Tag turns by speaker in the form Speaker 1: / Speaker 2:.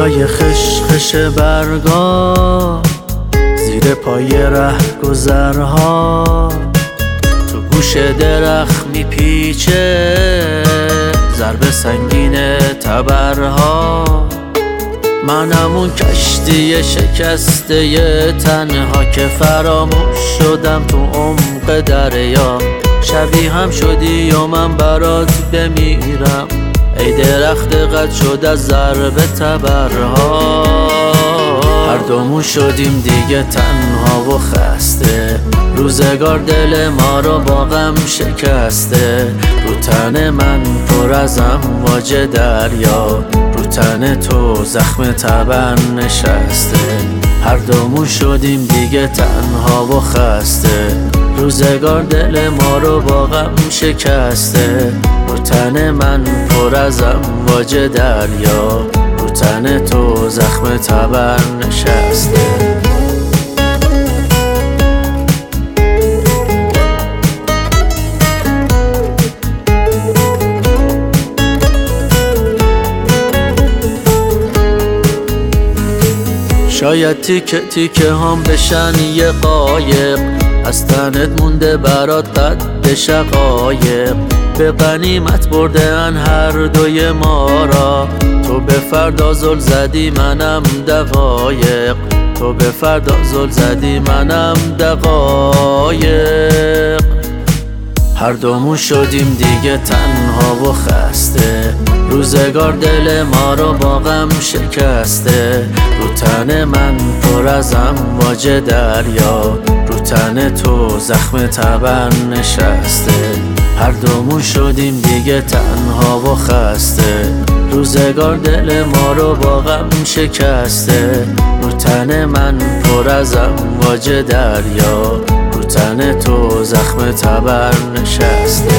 Speaker 1: صدای خشخش برگا زیر پای رهگذرها تو گوش درخت میپیچه ضربه سنگین تبرها. منم اون کشتی شکسته تنها که فراموش شدم تو عمق دریا. شبیه هم شدی و من برات بمیرم ای درخت قد شد از ضرب تبرها. هر دومون شدیم دیگه تنها و خسته، روزگار دل ما رو با غم شکسته. رو تن من پر از امواج دریا، رو تن تو زخم تبر نشسته. هر دومون شدیم دیگه تنها و خسته، روزگار دل ما رو با غم شکسته. رو تن من پر از امواج دریا، رو تن تو زخم تبر نشسته. شاید تیکه تیکه هم بشن یه قایق، از تنت مونده برات قد شقایق. به غنیمت بردن هر دوی ما را، تو به فردا زل زدی منم دقایق، تو به فردا زل زدی منم دقایق. هر دومون شدیم دیگه تنها و خسته، روزگار دل ما رو با غم شکسته. رو تن من پر از امواج دریا، رو تن تو زخم تبر نشسته. هر دومون شدیم دیگه تنها و خسته، روزگار دل ما رو با غم شکسته. رو تن من پر از امواج دریا، رو تن تو زخم تبر نشسته.